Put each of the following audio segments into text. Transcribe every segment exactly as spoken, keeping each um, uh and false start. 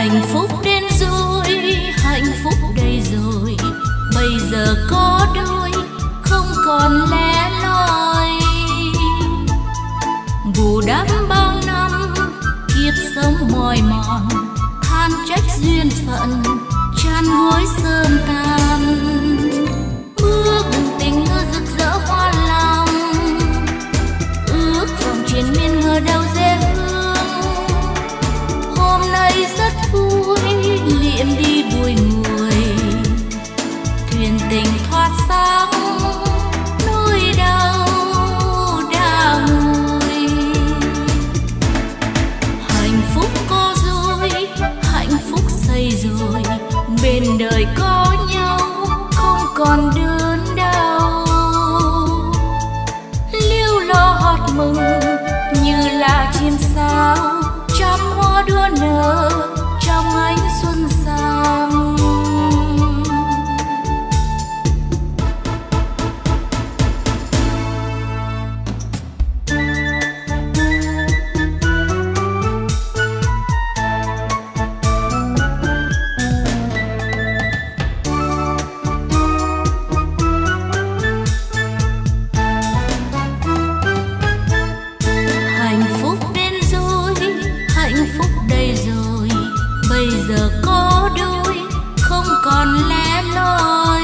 Hạnh phúc đến rồi, hạnh phúc đây rồi, bây giờ có đôi không còn lẻ loi. Bù đắp bao năm kiếp sống mỏi mòn, than trách duyên phận chan gối sớm tan. Bước tình ngơ rực rỡ hoa lòng, ước vòng triền miên ngờ đâu dễ hương. Hôm nay rất vui liệm đi bụi người, thuyền tình thoát sáng nỗi đau đã nguôi. Hạnh phúc có rồi, hạnh phúc xây rồi, bên đời có nhau không còn đớn đau. Liêu lo hót mừng như là chim sao, trăm hoa đua nở trong ánh xuân sang. Bây giờ có đôi không còn lẻ loi,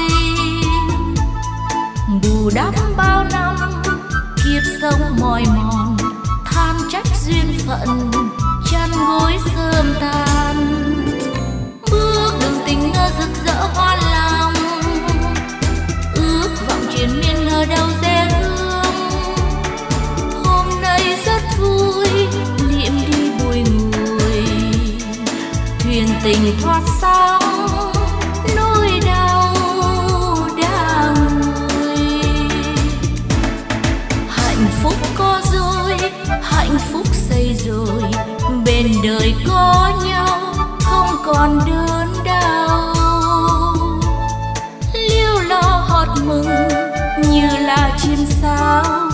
bù đắp bao năm kiếp sống mỏi mòn, than trách duyên phận chăn gối sớm tan. Bước đường tình ngơ rực rỡ hoa lòng, ước vọng triền miên ngờ đâu dễ hương. Hôm nay rất vui liệm đi bụi người, thuyền tình thoát sáng nỗi đau đã nguôi. Hạnh phúc có rồi, hạnh phúc xây rồi, bên đời có nhau không còn đớn đau. Liêu lo hót mừng như là chim sao,